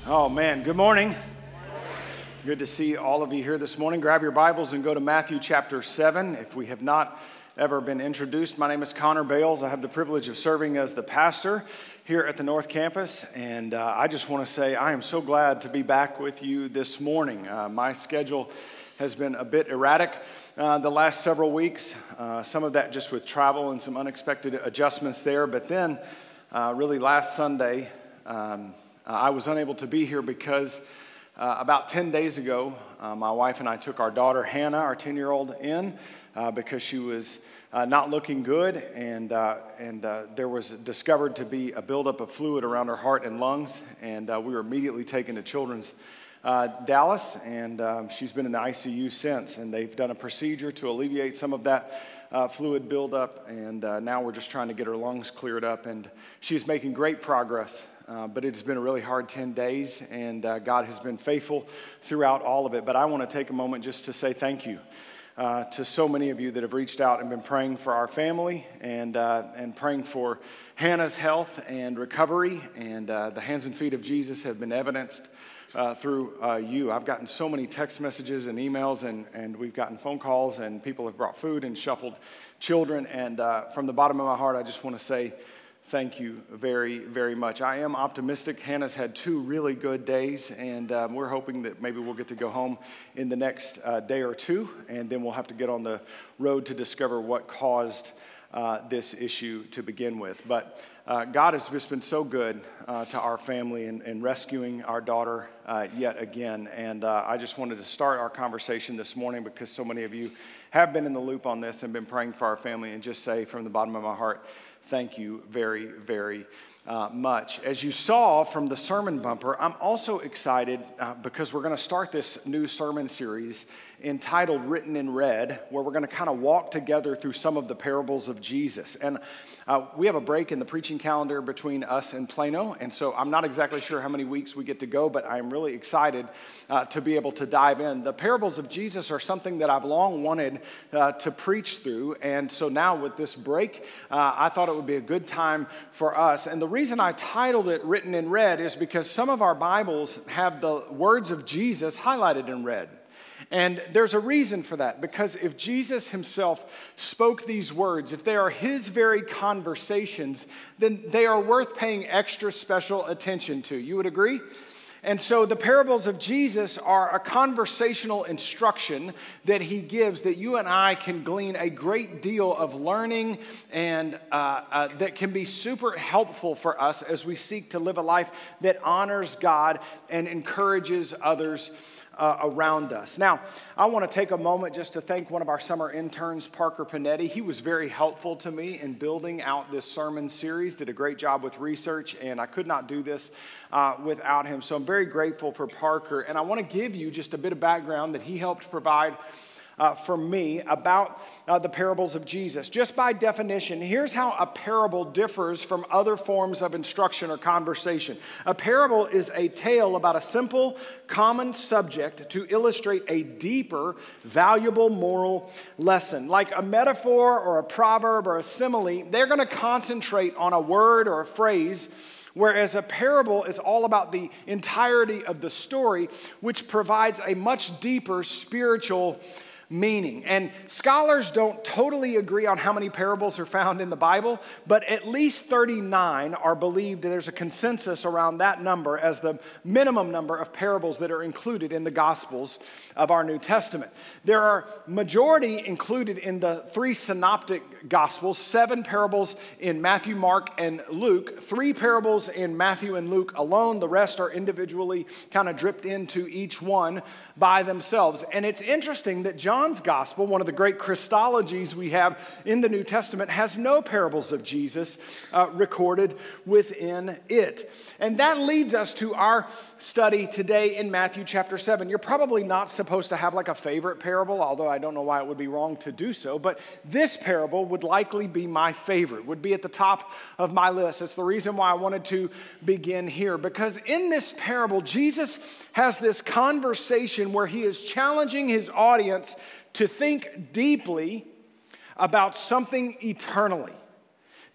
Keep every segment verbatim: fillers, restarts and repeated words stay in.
Oh man, good morning. Good to see all of you here this morning. Grab your Bibles and go to Matthew chapter seven. If we have not ever been introduced, my name is Connor Bales. I have the privilege of serving as the pastor here at the North Campus, and uh, I just want to say I am so glad to be back with you this morning. Uh, my schedule has been a bit erratic uh, the last several weeks, uh, some of that just with travel and some unexpected adjustments there, but then uh, really last Sunday, um, I was unable to be here because uh, about ten days ago, uh, my wife and I took our daughter Hannah, our ten-year-old, in uh, because she was uh, not looking good, and uh, and uh, there was discovered to be a buildup of fluid around her heart and lungs, and uh, we were immediately taken to Children's uh, Dallas, and um, she's been in the I C U since, and they've done a procedure to alleviate some of that Uh, fluid buildup, and uh, now we're just trying to get her lungs cleared up, and she's making great progress, uh, but it's been a really hard ten days, and uh, God has been faithful throughout all of it. But I want to take a moment just to say thank you uh, to so many of you that have reached out and been praying for our family, and uh, and praying for Hannah's health and recovery, and uh, the hands and feet of Jesus have been evidenced Uh, through uh, you. I've gotten so many text messages and emails, and, and we've gotten phone calls, and people have brought food and shuffled children, and uh, from the bottom of my heart, I just want to say thank you very, very much. I am optimistic. Hannah's had two really good days, and um, we're hoping that maybe we'll get to go home in the next uh, day or two, and then we'll have to get on the road to discover what caused Uh, this issue to begin with. But uh, God has just been so good uh, to our family in, in rescuing our daughter uh, yet again. And uh, I just wanted to start our conversation this morning because so many of you have been in the loop on this and been praying for our family, and just say from the bottom of my heart, thank you very, very uh, much. As you saw from the sermon bumper, I'm also excited uh, because we're going to start this new sermon series entitled Written in Red, where we're going to kind of walk together through some of the parables of Jesus. And uh, we have a break in the preaching calendar between us and Plano, and so I'm not exactly sure how many weeks we get to go, but I'm really excited uh, to be able to dive in. The parables of Jesus are something that I've long wanted uh, to preach through, and so now with this break, uh, I thought it would be a good time for us. And the reason I titled it Written in Red is because some of our Bibles have the words of Jesus highlighted in red. And there's a reason for that, because if Jesus himself spoke these words, if they are his very conversations, then they are worth paying extra special attention to. You would agree? And so the parables of Jesus are a conversational instruction that he gives that you and I can glean a great deal of learning, and uh, uh, that can be super helpful for us as we seek to live a life that honors God and encourages others Uh, around us. Now, I want to take a moment just to thank one of our summer interns, Parker Panetti. He was very helpful to me in building out this sermon series, did a great job with research, and I could not do this uh, without him. So I'm very grateful for Parker, and I want to give you just a bit of background that he helped provide Uh, for me about uh, the parables of Jesus. Just by definition, here's how a parable differs from other forms of instruction or conversation. A parable is a tale about a simple, common subject to illustrate a deeper, valuable moral lesson. Like a metaphor or a proverb or a simile, they're going to concentrate on a word or a phrase, whereas a parable is all about the entirety of the story, which provides a much deeper spiritual meaning. And scholars don't totally agree on how many parables are found in the Bible, but at least thirty-nine are believed, and there's a consensus around that number as the minimum number of parables that are included in the Gospels of our New Testament. There are majority included in the three synoptic Gospels, seven parables in Matthew, Mark, and Luke, three parables in Matthew and Luke alone. The rest are individually kind of dripped into each one by themselves. And it's interesting that John's Gospel, one of the great Christologies we have in the New Testament, has no parables of Jesus uh, recorded within it. And that leads us to our study today in Matthew chapter seven. You're probably not supposed to have like a favorite parable, although I don't know why it would be wrong to do so, but this parable would likely be my favorite, would be at the top of my list. It's the reason why I wanted to begin here, because in this parable, Jesus has this conversation where he is challenging his audience to think deeply about something eternally.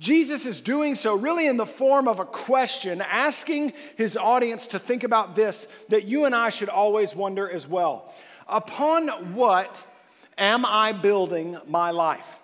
Jesus is doing so really in the form of a question, asking his audience to think about this that you and I should always wonder as well. Upon what am I building my life?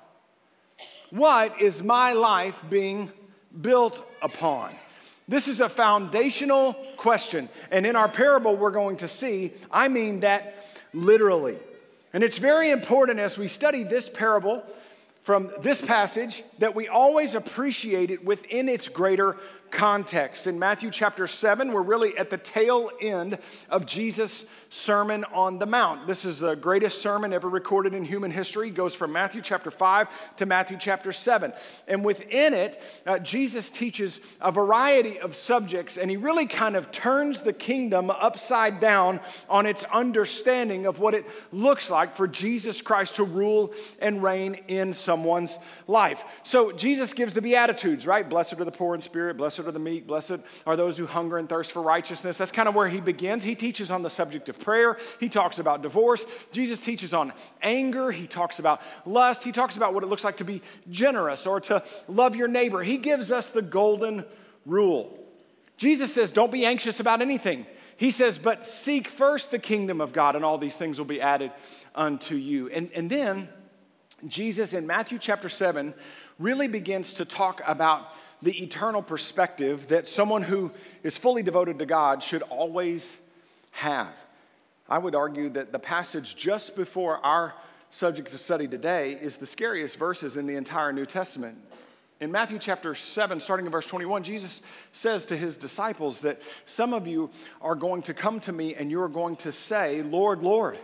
What is my life being built upon? This is a foundational question. And in our parable, we're going to see, I mean that literally. And it's very important as we study this parable from this passage that we always appreciate it within its greater context. In Matthew chapter seven, we're really at the tail end of Jesus' Sermon on the Mount. This is the greatest sermon ever recorded in human history. It goes from Matthew chapter five to Matthew chapter seven. And within it, uh, Jesus teaches a variety of subjects, and he really kind of turns the kingdom upside down on its understanding of what it looks like for Jesus Christ to rule and reign in someone's life. So Jesus gives the Beatitudes, right? Blessed are the poor in spirit, blessed are the meek, blessed are those who hunger and thirst for righteousness. That's kind of where he begins. He teaches on the subject of prayer. He talks about divorce. Jesus teaches on anger. He talks about lust. He talks about what it looks like to be generous or to love your neighbor. He gives us the golden rule. Jesus says, don't be anxious about anything. He says, but seek first the kingdom of God, and all these things will be added unto you. And, and then Jesus in Matthew chapter seven really begins to talk about the eternal perspective that someone who is fully devoted to God should always have. I would argue that the passage just before our subject to study today is the scariest verses in the entire New Testament. In Matthew chapter seven, starting in verse twenty-one, Jesus says to his disciples that some of you are going to come to me and you're going to say, Lord, Lord,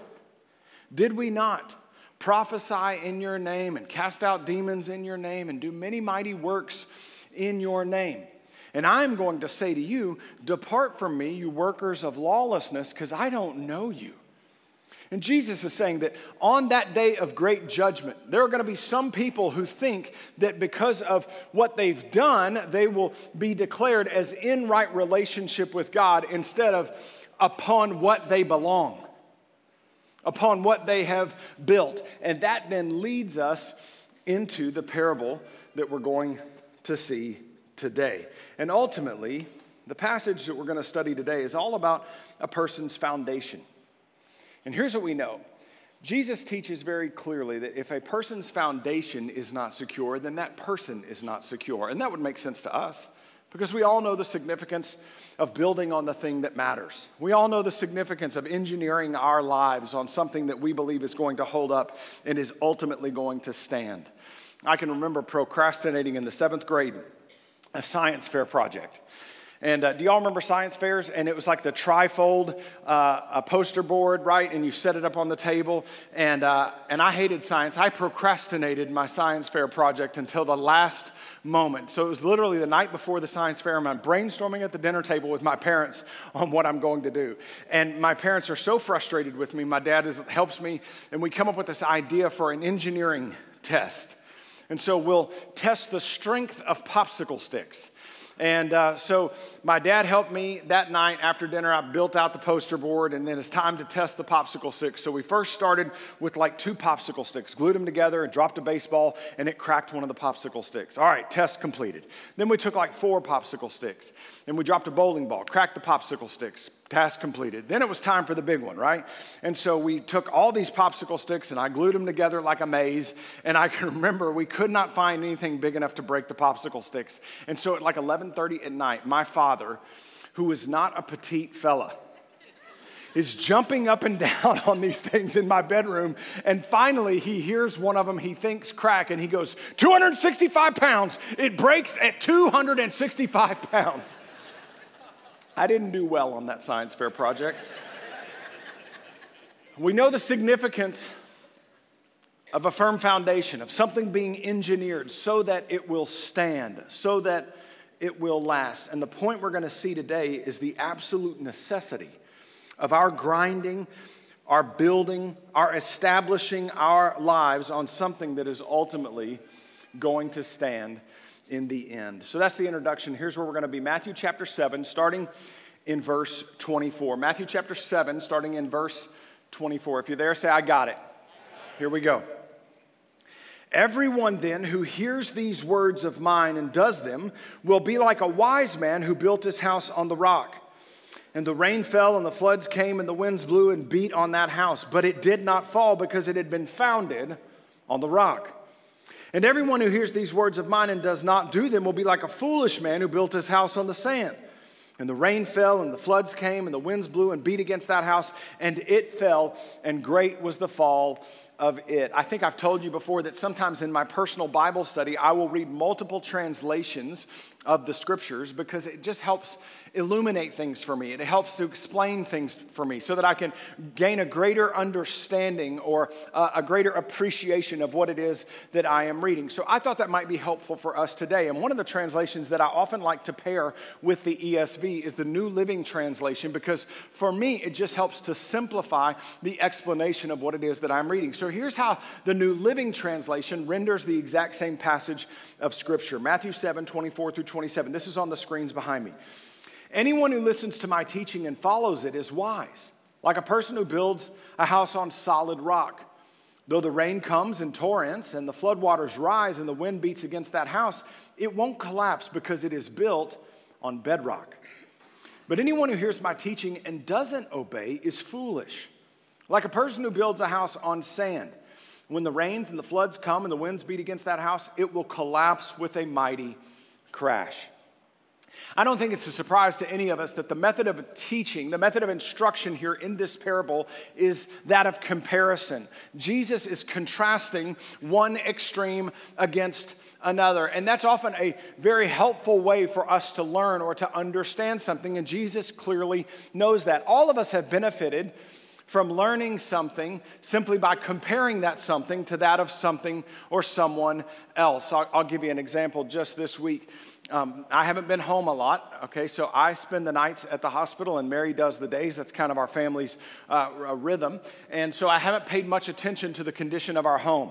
did we not prophesy in your name and cast out demons in your name and do many mighty works in your name? And I'm going to say to you, depart from me, you workers of lawlessness, because I don't know you. And Jesus is saying that on that day of great judgment, there are going to be some people who think that because of what they've done, they will be declared as in right relationship with God instead of upon what they belong, upon what they have built. And that then leads us into the parable that we're going to see today. And ultimately, the passage that we're going to study today is all about a person's foundation. And here's what we know. Jesus teaches very clearly that if a person's foundation is not secure, then that person is not secure. And that would make sense to us because we all know the significance of building on the thing that matters. We all know the significance of engineering our lives on something that we believe is going to hold up and is ultimately going to stand. I can remember procrastinating in the seventh grade a science fair project. And uh, do y'all remember science fairs? And it was like the trifold uh, a poster board, right? And you set it up on the table. And, uh, and I hated science. I procrastinated my science fair project until the last moment. So it was literally the night before the science fair, and I'm brainstorming at the dinner table with my parents on what I'm going to do. And my parents are so frustrated with me. My dad is, helps me, and we come up with this idea for an engineering test. And so we'll test the strength of popsicle sticks. And uh, so my dad helped me that night after dinner. I built out the poster board, and then it's time to test the popsicle sticks. So we first started with like two popsicle sticks, glued them together and dropped a baseball, and it cracked one of the popsicle sticks. All right, test completed. Then we took like four popsicle sticks, and we dropped a bowling ball, cracked the popsicle sticks. Task completed. Then it was time for the big one, right? And so we took all these popsicle sticks and I glued them together like a maze. And I can remember we could not find anything big enough to break the popsicle sticks. And so at like eleven thirty at night, my father, who is not a petite fella, is jumping up and down on these things in my bedroom. And finally, he hears one of them he thinks crack, and he goes, two hundred sixty-five pounds. It breaks at two hundred sixty-five pounds. I didn't do well on that science fair project. We know the significance of a firm foundation, of something being engineered so that it will stand, so that it will last. And the point we're going to see today is the absolute necessity of our grinding, our building, our establishing our lives on something that is ultimately going to stand in the end. So that's the introduction. Here's where we're going to be. Matthew chapter seven, starting in verse twenty-four. Matthew chapter seven, starting in verse twenty-four. If you're there, say, I got it. Here we go. Everyone then who hears these words of mine and does them will be like a wise man who built his house on the rock. And the rain fell and the floods came and the winds blew and beat on that house. But it did not fall because it had been founded on the rock. And everyone who hears these words of mine and does not do them will be like a foolish man who built his house on the sand. And the rain fell and the floods came and the winds blew and beat against that house. And it fell, and great was the fall of it. I think I've told you before that sometimes in my personal Bible study, I will read multiple translations of the scriptures because it just helps illuminate things for me. It helps to explain things for me so that I can gain a greater understanding or uh, a greater appreciation of what it is that I am reading. So I thought that might be helpful for us today. And one of the translations that I often like to pair with the E S V is the New Living Translation because for me, it just helps to simplify the explanation of what it is that I'm reading. So here's how the New Living Translation renders the exact same passage of Scripture. Matthew seven, twenty-four through twenty-seven. This is on the screens behind me. Anyone who listens to my teaching and follows it is wise, like a person who builds a house on solid rock. Though the rain comes in torrents and the floodwaters rise and the wind beats against that house, it won't collapse because it is built on bedrock. But anyone who hears my teaching and doesn't obey is foolish, like a person who builds a house on sand. When the rains and the floods come and the winds beat against that house, it will collapse with a mighty crash. I don't think it's a surprise to any of us that the method of teaching, the method of instruction here in this parable is that of comparison. Jesus is contrasting one extreme against another. And that's often a very helpful way for us to learn or to understand something. And Jesus clearly knows that. All of us have benefited from learning something simply by comparing that something to that of something or someone else. I'll, I'll give you an example just this week. Um, I haven't been home a lot, okay, so I spend the nights at the hospital and Mary does the days. That's kind of our family's uh, rhythm. And so I haven't paid much attention to the condition of our home.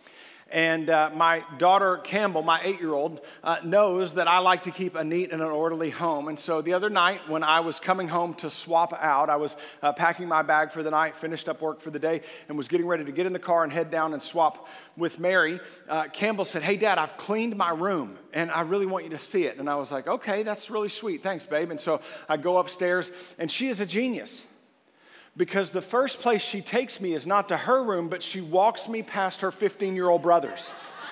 And uh, my daughter, Campbell, my eight-year-old, uh, knows that I like to keep a neat and an orderly home. And so the other night when I was coming home to swap out, I was uh, packing my bag for the night, finished up work for the day, and was getting ready to get in the car and head down and swap with Mary. Uh, Campbell said, "Hey, Dad, I've cleaned my room, and I really want you to see it." And I was like, "Okay, that's really sweet. Thanks, babe." And so I go upstairs, and she is a genius. Because the first place she takes me is not to her room, but she walks me past her fifteen-year-old brothers.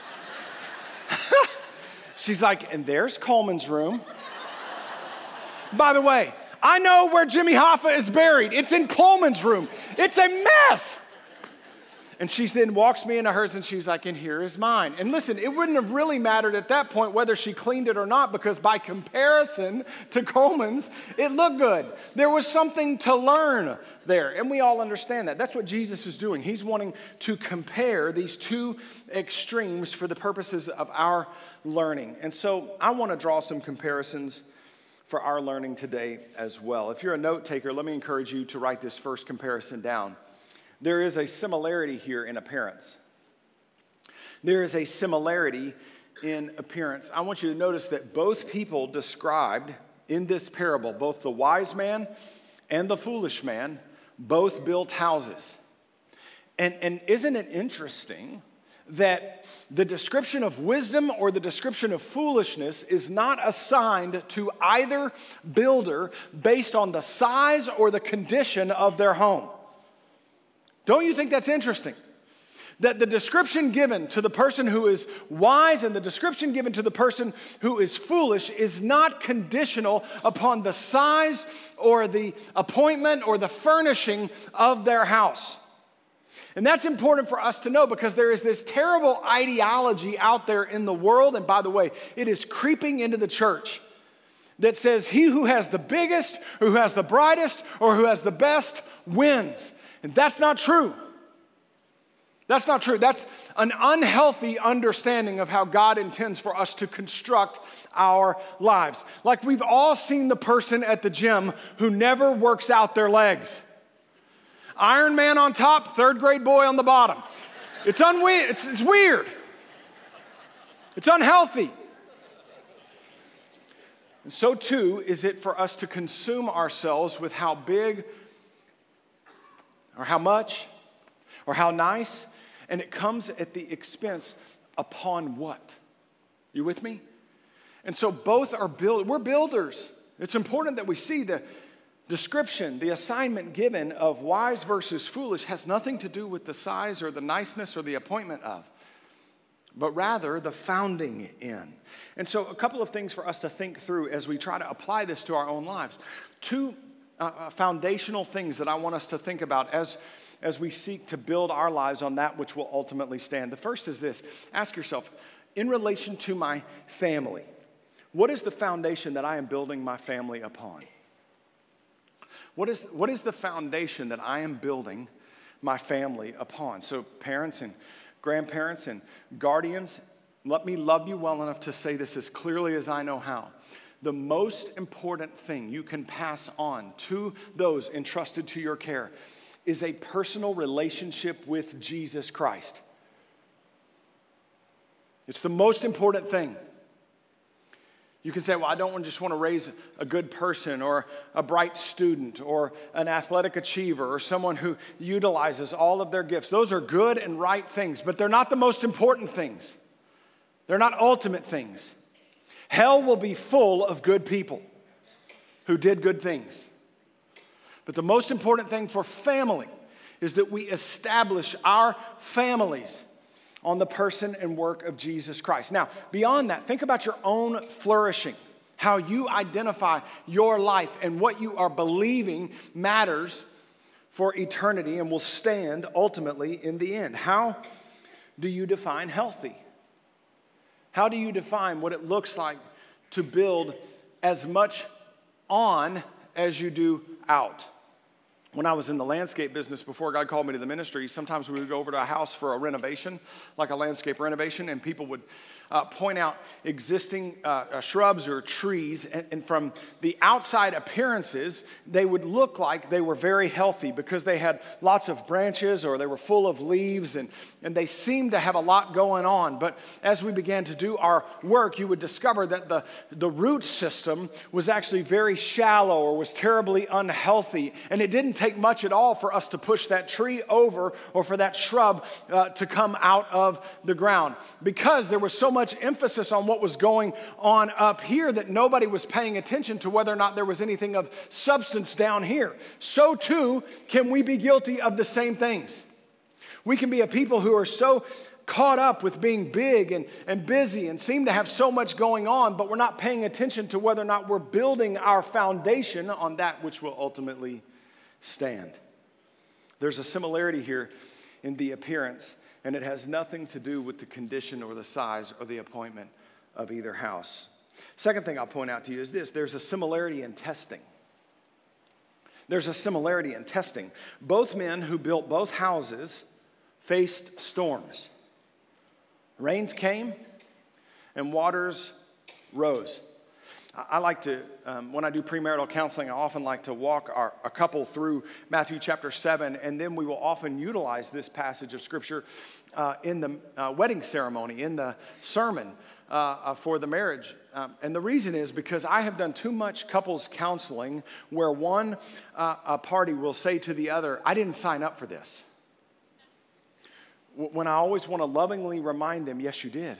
She's like, "And there's Coleman's room. By the way, I know where Jimmy Hoffa is buried. It's in Coleman's room. It's a mess." And she then walks me into hers and she's like, "And here is mine." And listen, it wouldn't have really mattered at that point whether she cleaned it or not because by comparison to Coleman's, it looked good. There was something to learn there. And we all understand that. That's what Jesus is doing. He's wanting to compare these two extremes for the purposes of our learning. And so I want to draw some comparisons for our learning today as well. If you're a note taker, let me encourage you to write this first comparison down. There is a similarity here in appearance. There is a similarity in appearance. I want you to notice that both people described in this parable, both the wise man and the foolish man, both built houses. And, and isn't it interesting that the description of wisdom or the description of foolishness is not assigned to either builder based on the size or the condition of their home? Don't you think that's interesting? That the description given to the person who is wise and the description given to the person who is foolish is not conditional upon the size or the appointment or the furnishing of their house. And that's important for us to know because there is this terrible ideology out there in the world, and by the way, it is creeping into the church, that says he who has the biggest, or who has the brightest, or who has the best wins. And that's not true. That's not true. That's an unhealthy understanding of how God intends for us to construct our lives. Like we've all seen the person at the gym who never works out their legs. Iron Man on top, third grade boy on the bottom. It's, unwe- it's, it's weird. It's unhealthy. And so too is it for us to consume ourselves with how big or how much, or how nice, and it comes at the expense upon what? You with me? And so both are build. We're builders. It's important that we see the description, the assignment given of wise versus foolish has nothing to do with the size or the niceness or the appointment of, but rather the founding in. And so a couple of things for us to think through as we try to apply this to our own lives. Two uh, foundational things that I want us to think about as, as we seek to build our lives on that which will ultimately stand. The first is this. Ask yourself, in relation to my family, what is the foundation that I am building my family upon? What is, what is the foundation that I am building my family upon? So parents and grandparents and guardians, let me love you well enough to say this as clearly as I know how. The most important thing you can pass on to those entrusted to your care is a personal relationship with Jesus Christ. It's the most important thing. You can say, well, I don't just want to raise a good person or a bright student or an athletic achiever or someone who utilizes all of their gifts. Those are good and right things, but they're not the most important things. They're not ultimate things. Hell will be full of good people who did good things. But the most important thing for family is that we establish our families on the person and work of Jesus Christ. Now, beyond that, think about your own flourishing, how you identify your life and what you are believing matters for eternity and will stand ultimately in the end. How do you define healthy? How do you define what it looks like to build as much on as you do out? When I was in the landscape business before God called me to the ministry, sometimes we would go over to a house for a renovation, like a landscape renovation, and people would uh, point out existing uh, uh, shrubs or trees, and, and from the outside appearances, they would look like they were very healthy because they had lots of branches or they were full of leaves, and, and they seemed to have a lot going on. But as we began to do our work, you would discover that the, the root system was actually very shallow or was terribly unhealthy, and it didn't take much at all for us to push that tree over or for that shrub uh, to come out of the ground, because there was so much emphasis on what was going on up here that nobody was paying attention to whether or not there was anything of substance down here. So too can we be guilty of the same things. We can be a people who are so caught up with being big and, and busy and seem to have so much going on, but we're not paying attention to whether or not we're building our foundation on that which will ultimately stand. There's a similarity here in the appearance, and it has nothing to do with the condition or the size or the appointment of either house. Second thing I'll point out to you is this. There's a similarity in testing. There's a similarity in testing. Both men who built both houses faced storms. Rains came and waters rose. I like to, um, when I do premarital counseling, I often like to walk our, a couple through Matthew chapter seven, and then we will often utilize this passage of Scripture uh, in the uh, wedding ceremony, in the sermon uh, uh, for the marriage. Um, and the reason is because I have done too much couples counseling where one uh, a party will say to the other, I didn't sign up for this. When I always want to lovingly remind them, yes, you did.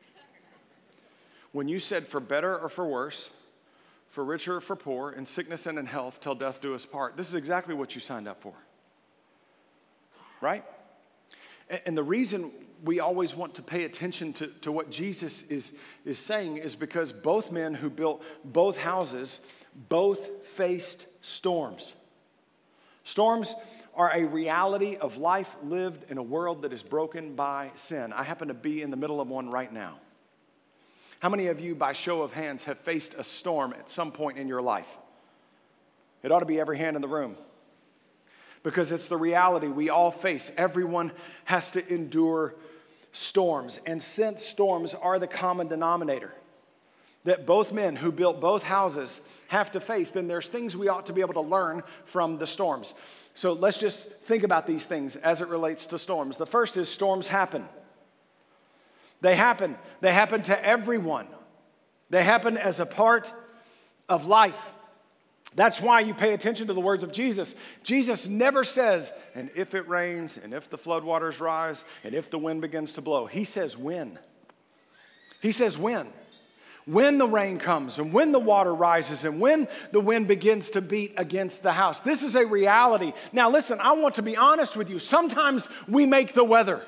When you said for better or for worse, for richer or for poor, in sickness and in health, till death do us part. This is exactly what you signed up for. Right? And the reason we always want to pay attention to, to what Jesus is, is saying is because both men who built both houses both faced storms. Storms are a reality of life lived in a world that is broken by sin. I happen to be in the middle of one right now. How many of you, by show of hands, have faced a storm at some point in your life? It ought to be every hand in the room, because it's the reality we all face. Everyone has to endure storms. And since storms are the common denominator that both men who built both houses have to face, then there's things we ought to be able to learn from the storms. So let's just think about these things as it relates to storms. The first is storms happen. They happen. They happen to everyone. They happen as a part of life. That's why you pay attention to the words of Jesus. Jesus never says, and if it rains, and if the floodwaters rise, and if the wind begins to blow. He says when. He says when. When the rain comes, and when the water rises, and when the wind begins to beat against the house. This is a reality. Now listen, I want to be honest with you. Sometimes we make the weather.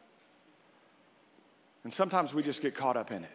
And sometimes we just get caught up in it.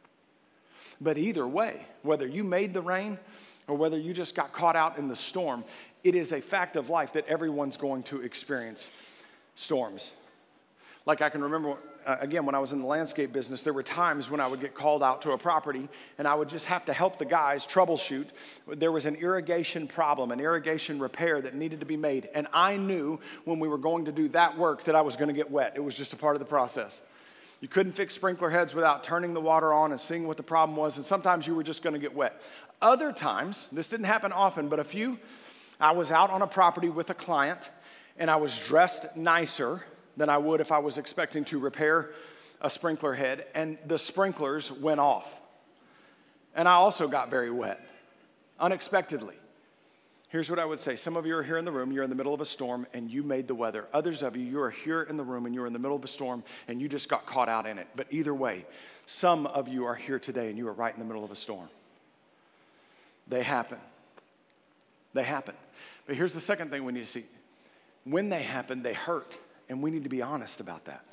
But either way, whether you made the rain or whether you just got caught out in the storm, it is a fact of life that everyone's going to experience storms. Like I can remember, uh, again, when I was in the landscape business, there were times when I would get called out to a property and I would just have to help the guys troubleshoot. There was an irrigation problem, an irrigation repair that needed to be made. And I knew when we were going to do that work that I was going to get wet. It was just a part of the process. You couldn't fix sprinkler heads without turning the water on and seeing what the problem was. And sometimes you were just going to get wet. Other times, this didn't happen often, but a few, I was out on a property with a client and I was dressed nicer than I would if I was expecting to repair a sprinkler head, and the sprinklers went off. And I also got very wet, unexpectedly. Here's what I would say. Some of you are here in the room, you're in the middle of a storm, and you made the weather. Others of you, you are here in the room, and you're in the middle of a storm, and you just got caught out in it. But either way, some of you are here today, and you are right in the middle of a storm. They happen. They happen. But here's the second thing we need to see. When they happen, they hurt, and we need to be honest about that.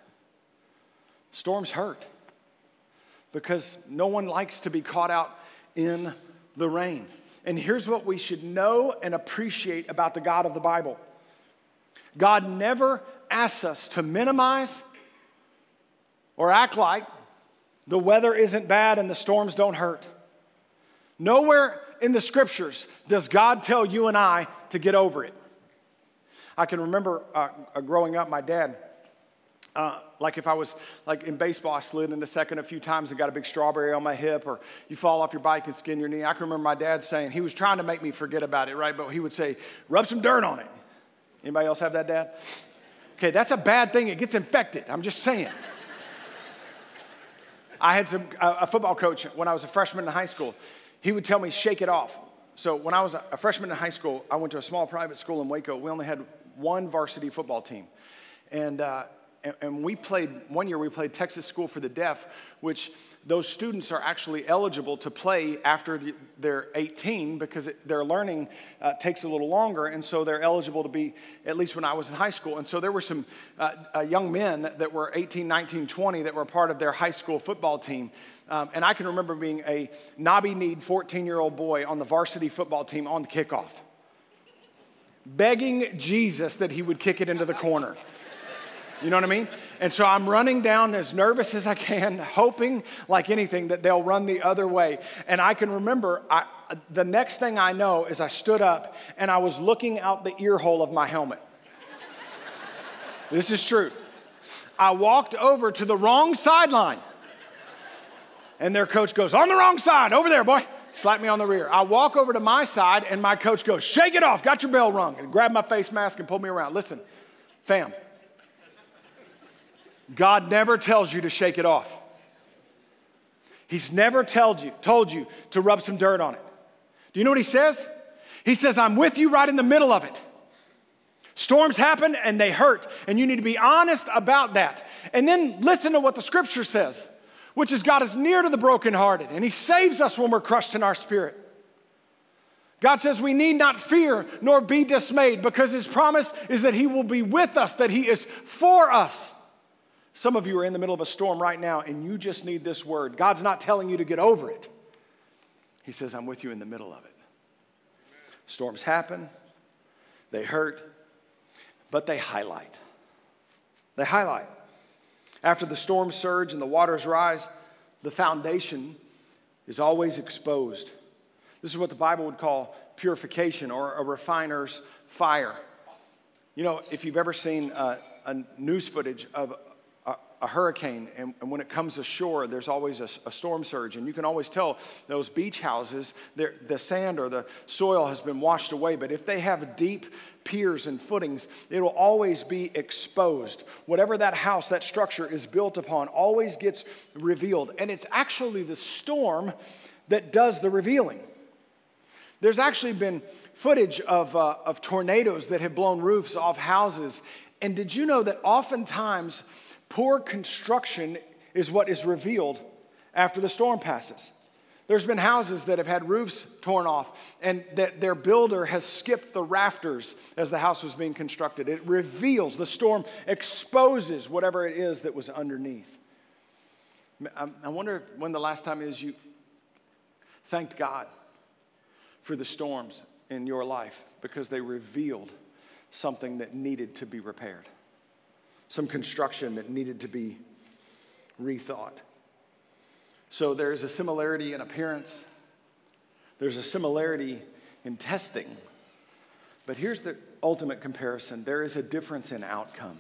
Storms hurt because no one likes to be caught out in the rain. And here's what we should know and appreciate about the God of the Bible. God never asks us to minimize or act like the weather isn't bad and the storms don't hurt. Nowhere in the scriptures does God tell you and I to get over it. I can remember uh, growing up, my dad, uh, like if I was like in baseball, I slid into second a few times and got a big strawberry on my hip, or you fall off your bike and skin your knee. I can remember my dad saying, he was trying to make me forget about it, right? But he would say, rub some dirt on it. Anybody else have that, Dad? Okay, that's a bad thing. It gets infected. I'm just saying. I had some, uh, a football coach when I was a freshman in high school. He would tell me, shake it off. So when I was a freshman in high school, I went to a small private school in Waco. We only had one varsity football team. And, uh, and, and we played, one year we played Texas School for the Deaf, which those students are actually eligible to play after the, they're eighteen because it, their learning uh, takes a little longer. And so they're eligible to be, at least when I was in high school. And so there were some uh, uh, young men that were eighteen, nineteen, twenty that were part of their high school football team. Um, and I can remember being a knobby-kneed fourteen-year-old boy on the varsity football team on the kickoff, begging Jesus that he would kick it into the corner. You know what I mean? And so I'm running down as nervous as I can, hoping like anything that they'll run the other way. And I can remember I, the next thing I know is I stood up and I was looking out the ear hole of my helmet. This is true. I walked over to the wrong sideline. And their coach goes, on the wrong side, over there, boy. Slap me on the rear. I walk over to my side, and my coach goes, shake it off, got your bell rung, and grabbed my face mask and pulled me around. Listen, fam, God never tells you to shake it off. He's never told you, told you to rub some dirt on it. Do you know what he says? He says, I'm with you right in the middle of it. Storms happen, and they hurt, and you need to be honest about that. And then listen to what the scripture says, which is God is near to the brokenhearted, and he saves us when we're crushed in our spirit. God says we need not fear nor be dismayed because his promise is that he will be with us, that he is for us. Some of you are in the middle of a storm right now, and you just need this word. God's not telling you to get over it. He says, I'm with you in the middle of it. Storms happen, they hurt, but they highlight. They highlight. After the storms surge and the waters rise, the foundation is always exposed. This is what the Bible would call purification or a refiner's fire. You know, if you've ever seen uh, a news footage of a, a hurricane, and, and when it comes ashore, there's always a, a storm surge, and you can always tell those beach houses, the sand or the soil has been washed away, but if they have deep piers and footings, it will always be exposed. Whatever that house, that structure is built upon, always gets revealed, and it's actually the storm that does the revealing. There's actually been footage of, uh, of tornadoes that have blown roofs off houses. And did you know that oftentimes poor construction is what is revealed after the storm passes? There's been houses that have had roofs torn off and that their builder has skipped the rafters as the house was being constructed. It reveals, the storm exposes whatever it is that was underneath. I wonder when the last time is you thanked God for the storms in your life because they revealed something that needed to be repaired, some construction that needed to be rethought. So there is a similarity in appearance. There's a similarity in testing. But here's the ultimate comparison. There is a difference in outcome.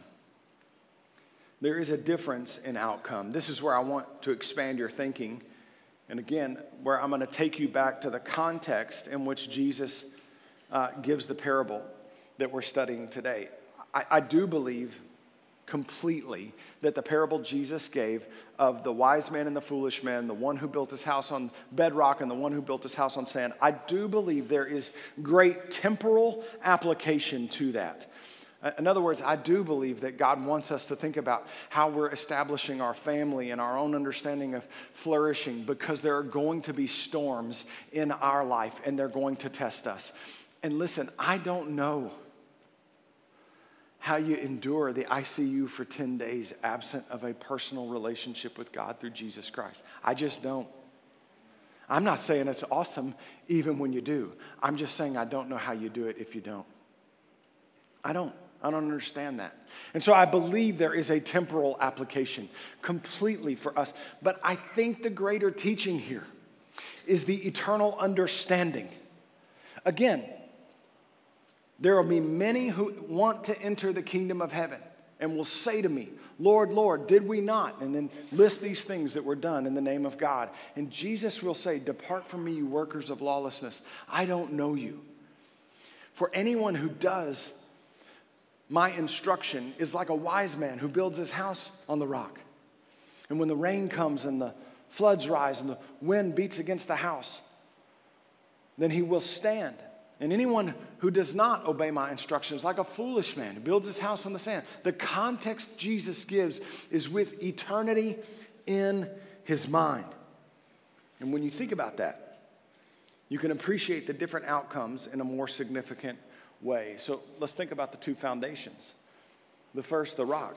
There is a difference in outcome. This is where I want to expand your thinking. And again, where I'm going to take you back to the context in which Jesus uh, gives the parable that we're studying today. I, I do believe completely that the parable Jesus gave of the wise man and the foolish man, the one who built his house on bedrock and the one who built his house on sand, I do believe there is great temporal application to that. In other words, I do believe that God wants us to think about how we're establishing our family and our own understanding of flourishing, because there are going to be storms in our life and they're going to test us. And listen, I don't know how you endure the I C U for ten days absent of a personal relationship with God through Jesus Christ. I just don't. I'm not saying it's awesome even when you do. I'm just saying I don't know how you do it if you don't. I don't. I don't understand that. And so I believe there is a temporal application completely for us. But I think the greater teaching here is the eternal understanding. Again, there will be many who want to enter the kingdom of heaven and will say to me, Lord, Lord, did we not? And then list these things that were done in the name of God. And Jesus will say, depart from me, you workers of lawlessness. I don't know you. For anyone who does my instruction is like a wise man who builds his house on the rock. And when the rain comes and the floods rise and the wind beats against the house, then he will stand. And anyone who does not obey my instructions, like a foolish man who builds his house on the sand. The context Jesus gives is with eternity in his mind. And when you think about that, you can appreciate the different outcomes in a more significant way. So let's think about the two foundations. The first, the rock.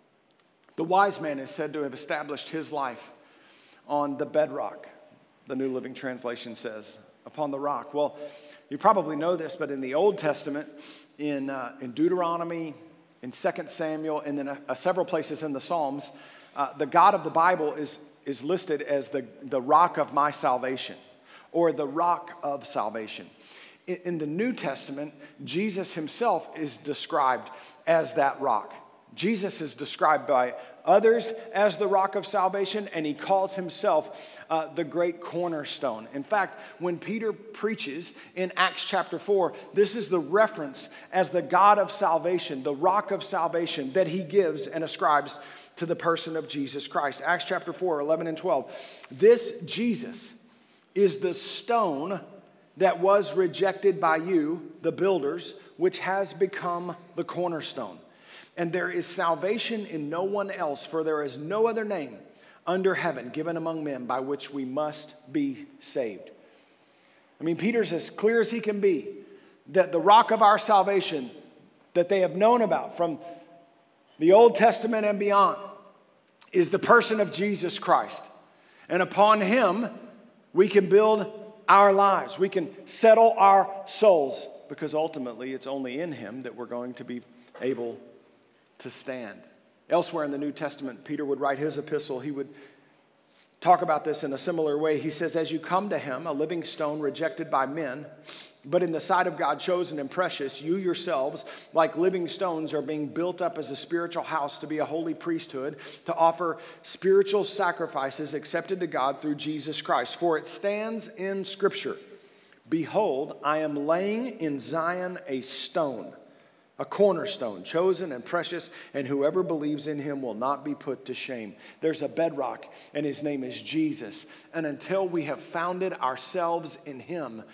The wise man is said to have established his life on the bedrock, the New Living Translation says, upon the rock. Well, you probably know this, but in the Old Testament, in, uh, in Deuteronomy, in Second Samuel, and then uh, several places in the Psalms, uh, the God of the Bible is, is listed as the, the rock of my salvation, or the rock of salvation. In, in the New Testament, Jesus himself is described as that rock. Jesus is described by others as the rock of salvation, and he calls himself uh, the great cornerstone. In fact, when Peter preaches in Acts chapter four, this is the reference as the God of salvation, the rock of salvation that he gives and ascribes to the person of Jesus Christ. Acts chapter four, eleven and twelve. This Jesus is the stone that was rejected by you, the builders, which has become the cornerstone. And there is salvation in no one else, for there is no other name under heaven given among men by which we must be saved. I mean, Peter's as clear as he can be that the rock of our salvation that they have known about from the Old Testament and beyond is the person of Jesus Christ. And upon him, we can build our lives. We can settle our souls, because ultimately it's only in him that we're going to be able to stand. Elsewhere in the New Testament, Peter would write his epistle. He would talk about this in a similar way. He says, as you come to him, a living stone rejected by men, but in the sight of God chosen and precious, you yourselves, like living stones, are being built up as a spiritual house to be a holy priesthood, to offer spiritual sacrifices accepted to God through Jesus Christ. For it stands in Scripture, behold, I am laying in Zion a stone, a cornerstone, chosen and precious, and whoever believes in him will not be put to shame. There's a bedrock, and his name is Jesus. And until we have founded ourselves in him,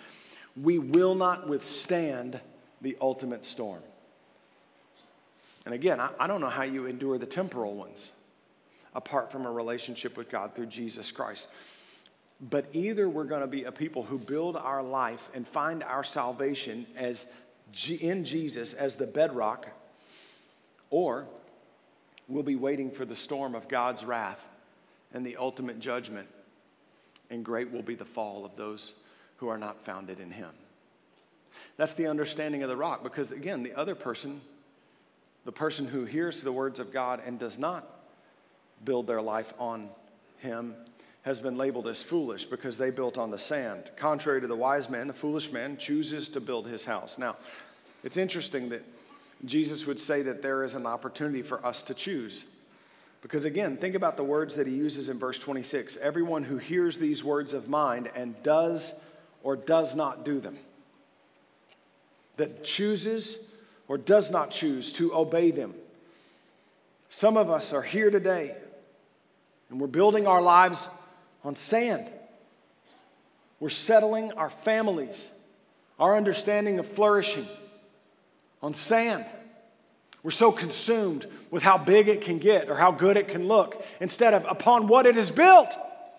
we will not withstand the ultimate storm. And again, I, I don't know how you endure the temporal ones apart from a relationship with God through Jesus Christ. But either we're going to be a people who build our life and find our salvation as G- in Jesus as the bedrock, or we'll be waiting for the storm of God's wrath and the ultimate judgment, and great will be the fall of those who are not founded in him. That's the understanding of the rock, because again, the other person, the person who hears the words of God and does not build their life on him, has been labeled as foolish because they built on the sand. Contrary to the wise man, the foolish man chooses to build his house. Now, it's interesting that Jesus would say that there is an opportunity for us to choose. Because again, think about the words that he uses in verse twenty-six. Everyone who hears these words of mine and does or does not do them. That chooses or does not choose to obey them. Some of us are here today and we're building our lives on sand. We're settling our families, our understanding of flourishing on sand. We're so consumed with how big it can get or how good it can look instead of upon what it is built.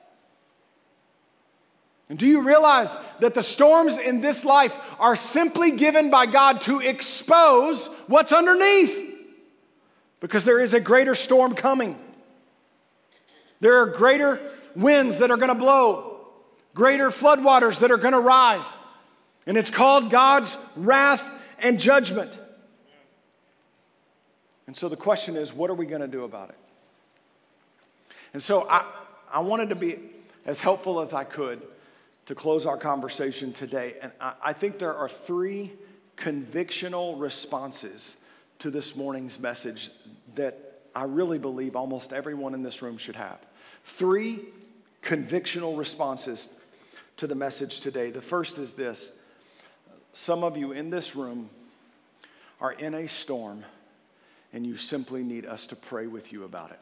And do you realize that the storms in this life are simply given by God to expose what's underneath? Because there is a greater storm coming. There are greater winds that are going to blow, greater floodwaters that are going to rise. And it's called God's wrath and judgment. And so the question is, what are we going to do about it? And so I, I wanted to be as helpful as I could to close our conversation today. And I, I think there are three convictional responses to this morning's message that I really believe almost everyone in this room should have. Three convictional responses to the message today. The first is this. Some of you in this room are in a storm and you simply need us to pray with you about it.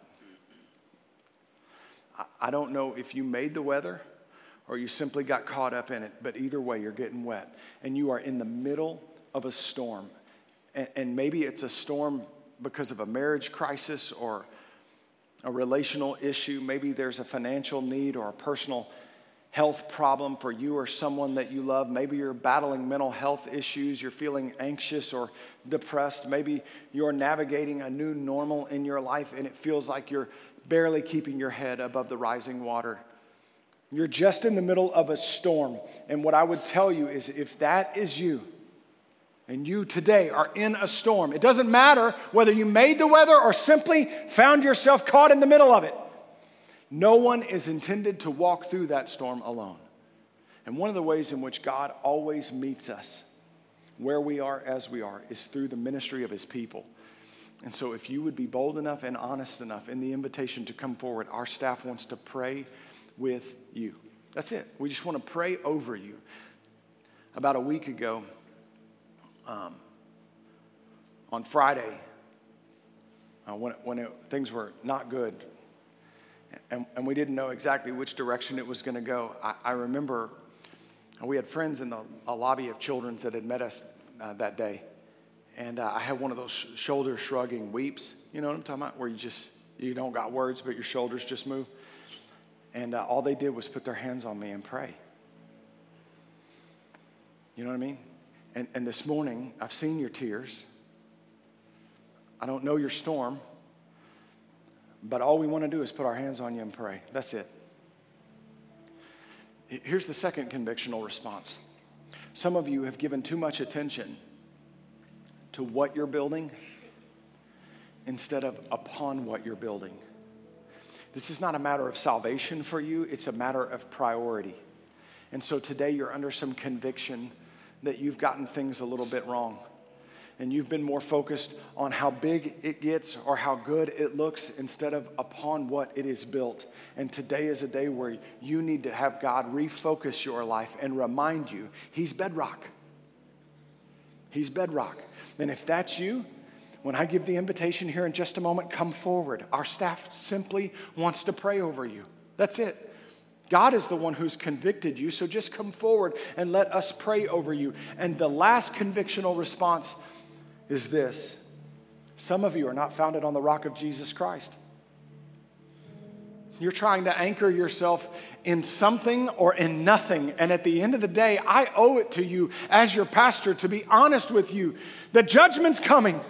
I don't know if you made the weather or you simply got caught up in it, but either way, you're getting wet. And you are in the middle of a storm. And maybe it's a storm because of a marriage crisis or a relational issue. Maybe there's a financial need or a personal health problem for you or someone that you love. Maybe you're battling mental health issues. You're feeling anxious or depressed. Maybe you're navigating a new normal in your life and it feels like you're barely keeping your head above the rising water. You're just in the middle of a storm. And what I would tell you is if that is you, and you today are in a storm, it doesn't matter whether you made the weather or simply found yourself caught in the middle of it. No one is intended to walk through that storm alone. And one of the ways in which God always meets us where we are as we are is through the ministry of his people. And so if you would be bold enough and honest enough in the invitation to come forward, our staff wants to pray with you. That's it. We just want to pray over you. About a week ago, um, on Friday, uh, when, when it, things were not good, and, and we didn't know exactly which direction it was going to go, I, I remember we had friends in the a lobby of Children's that had met us uh, that day. And uh, I had one of those sh- shoulder shrugging weeps. You know what I'm talking about? Where you just, you don't got words, but your shoulders just move. And uh, all they did was put their hands on me and pray. You know what I mean? And, and this morning, I've seen your tears. I don't know your storm. But all we want to do is put our hands on you and pray. That's it. Here's the second convictional response. Some of you have given too much attention to what you're building instead of upon what you're building. This is not a matter of salvation for you. It's a matter of priority. And so today you're under some conviction that you've gotten things a little bit wrong. And you've been more focused on how big it gets or how good it looks instead of upon what it is built. And today is a day where you need to have God refocus your life and remind you he's bedrock. He's bedrock. And if that's you, when I give the invitation here in just a moment, come forward. Our staff simply wants to pray over you. That's it. God is the one who's convicted you, so just come forward and let us pray over you. And the last convictional response is this. Some of you are not founded on the rock of Jesus Christ. You're trying to anchor yourself in something or in nothing. And at the end of the day, I owe it to you as your pastor to be honest with you. The judgment's coming.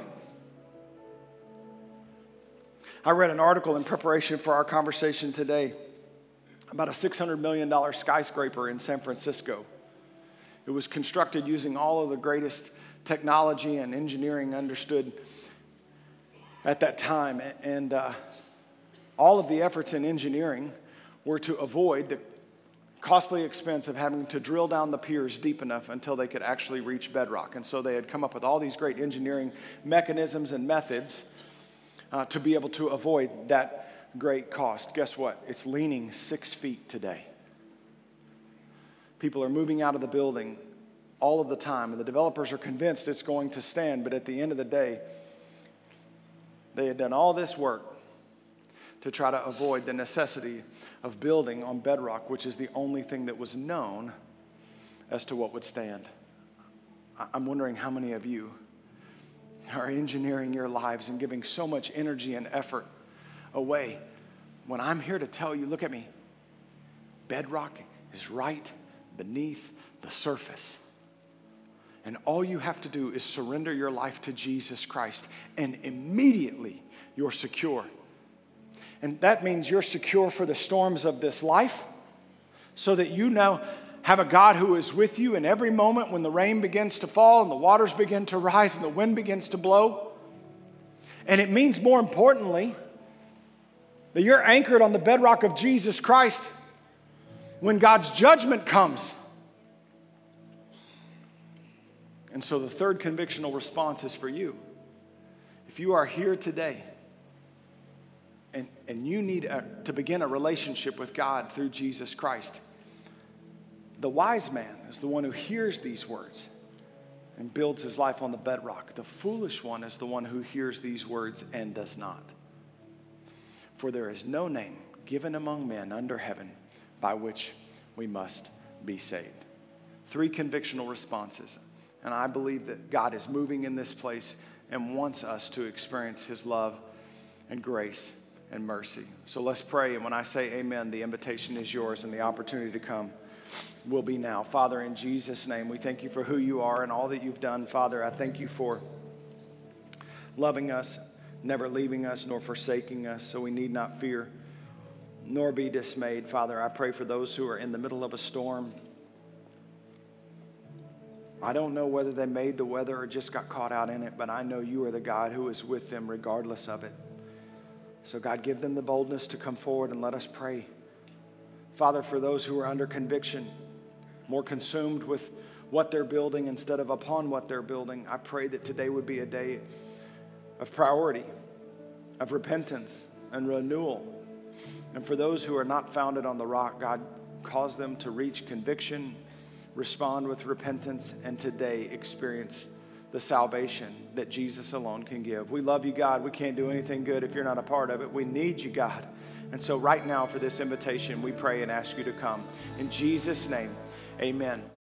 I read an article in preparation for our conversation today about a six hundred million dollars skyscraper in San Francisco. It was constructed using all of the greatest technology and engineering understood at that time. And uh, all of the efforts in engineering were to avoid the costly expense of having to drill down the piers deep enough until they could actually reach bedrock. And so they had come up with all these great engineering mechanisms and methods uh, to be able to avoid that great cost. Guess what? It's leaning six feet today. People are moving out of the building all of the time, and the developers are convinced it's going to stand, but at the end of the day, they had done all this work to try to avoid the necessity of building on bedrock, which is the only thing that was known as to what would stand. I'm wondering how many of you are engineering your lives and giving so much energy and effort away, when I'm here to tell you, look at me, bedrock is right beneath the surface. And all you have to do is surrender your life to Jesus Christ, and immediately you're secure. And that means you're secure for the storms of this life, so that you now have a God who is with you in every moment when the rain begins to fall and the waters begin to rise and the wind begins to blow. And it means, more importantly, that you're anchored on the bedrock of Jesus Christ when God's judgment comes. And so the third convictional response is for you. If you are here today and, and you need a, to begin a relationship with God through Jesus Christ, the wise man is the one who hears these words and builds his life on the bedrock. The foolish one is the one who hears these words and does not. For there is no name given among men under heaven by which we must be saved. Three convictional responses. And I believe that God is moving in this place and wants us to experience his love and grace and mercy. So let's pray. And when I say amen, the invitation is yours and the opportunity to come will be now. Father, in Jesus' name, we thank you for who you are and all that you've done. Father, I thank you for loving us, never leaving us nor forsaking us, so we need not fear nor be dismayed. Father, I pray for those who are in the middle of a storm. I don't know whether they made the weather or just got caught out in it, but I know you are the God who is with them regardless of it. So God, give them the boldness to come forward and let us pray. Father, for those who are under conviction, more consumed with what they're building instead of upon what they're building, I pray that today would be a day of priority, of repentance and renewal. And for those who are not founded on the rock, God, cause them to reach conviction, respond with repentance, and today experience the salvation that Jesus alone can give. We love you, God. We can't do anything good if you're not a part of it. We need you, God. And so right now for this invitation, we pray and ask you to come. In Jesus' name, amen.